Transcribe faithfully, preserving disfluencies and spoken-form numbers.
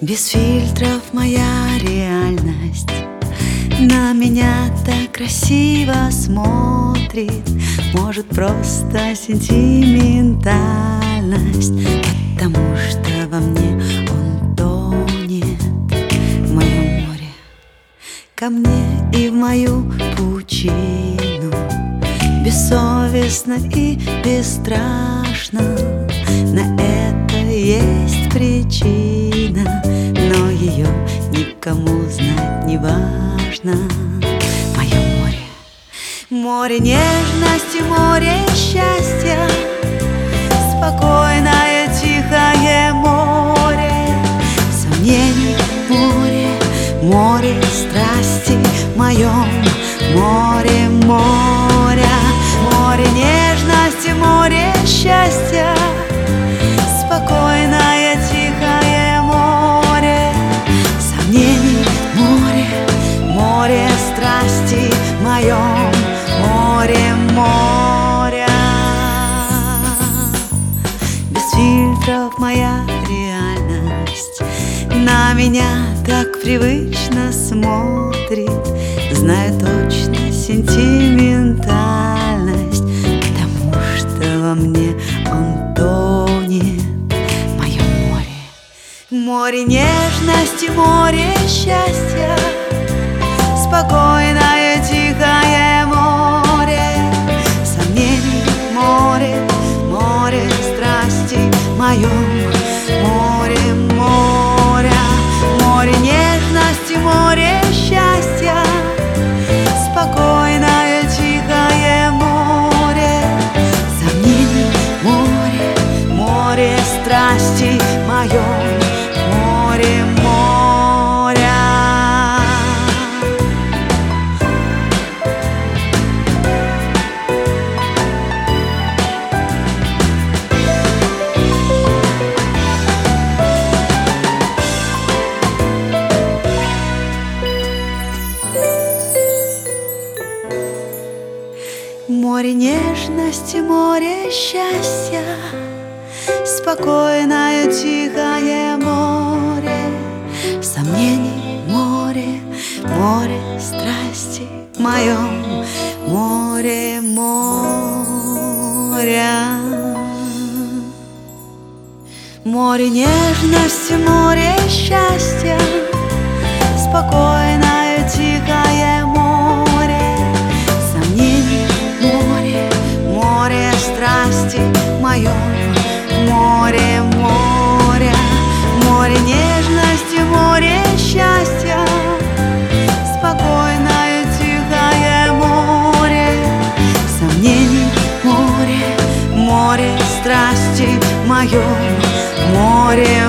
Без фильтров моя реальность на меня так красиво смотрит. Может, просто сентиментальность, потому что во мне он тонет. В моем море, ко мне и в мою пучину, бессовестно и бесстрашно. На это есть причина, но ее никому знать не важно. Мое море, море нежности, море счастья, спокойное, тихое море сомнений, море, море страсти, в моем море моря. Море нежности, море счастья, спокойное, тихое море сомнений, море, море страсти, в моем море моря. Без фильтров моя реальность на меня так привычно смотрит. Знаю точно сентиментальность, потому что во мне он тонет. В моем море, море нежности, море счастья, спокойное, тихое море сомнений, море, море страсти, в моем море моря. Море нежности, море счастья, спокойное, тихое море сомнений, море, море страсти, в моем море моря. Море нежности, море счастья, спокойное, тихое море сомнений, море, море страсти, в моем море моря. Море нежности, море счастья, спокойное, тихое море сомнений, море, море страсти, в моем море моря. Море нежности, море счастья, спокойное, тихое море сомнений, море, море страсти, в моем море